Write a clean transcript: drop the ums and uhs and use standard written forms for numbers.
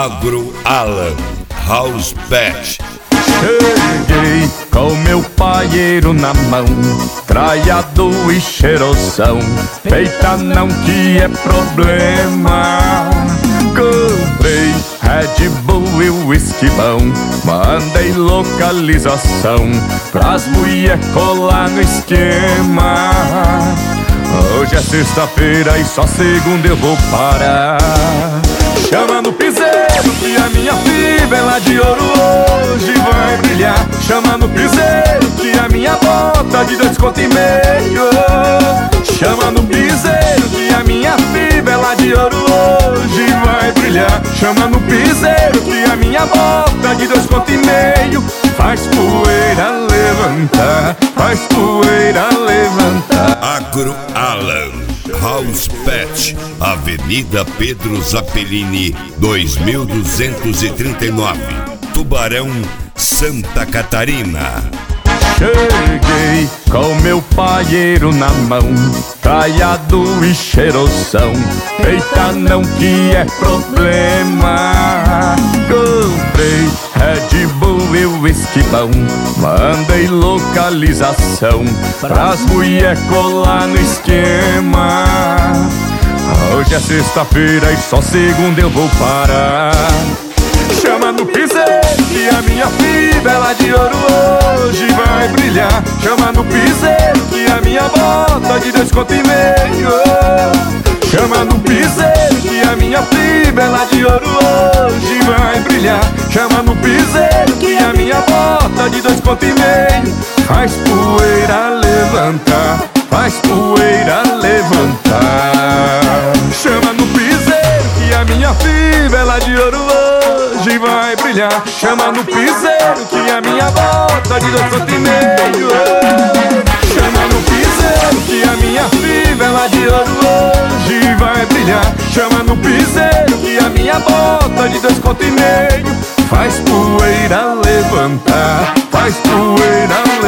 Agro Alan House Pet. Cheguei com meu paieiro na mão, traiado e cheirosão, feita não que é problema. Comprei Red Bull e whisky bom, mandei localização pras mulher colar no esquema. Hoje é sexta-feira e só segunda eu vou parar. Chama no piseiro que a minha fivela de ouro hoje vai brilhar. Chama no piseiro que a minha bota de 2,5 conto. Chama no piseiro que a minha fivela de ouro hoje vai brilhar. Chama no piseiro que a minha bota de 2,5 conto. Faz poeira levantar, faz poeira levantar. Agro Alan House Pet, Avenida Pedro Zappellini, 2239, Tubarão, Santa Catarina. Cheguei com meu paieiro na mão, traiado e cheirosão, feita não que é problema. Comprei Red Bull e whisky bom, mandei localização pras mulher colar no esquema. Hoje é sexta-feira e só segunda eu vou parar. Chama no piseiro que a minha fivela de ouro hoje vai brilhar. Chama no piseiro que a minha bota de 2,5 conto. Chama no piseiro que a minha fivela de ouro hoje vai brilhar. Chama no piseiro que a minha bota de 2,5 conto. Faz poeira levantar, faz poeira levantar. Chama no piseiro que a minha fivela de ouro hoje vai brilhar. Chama no piseiro que a minha bota de 2,5 conto. Chama no piseiro que a minha fivela de ouro hoje vai brilhar. Chama no piseiro que a minha bota de 2,5 conto. Faz poeira levantar, faz poeira levantar.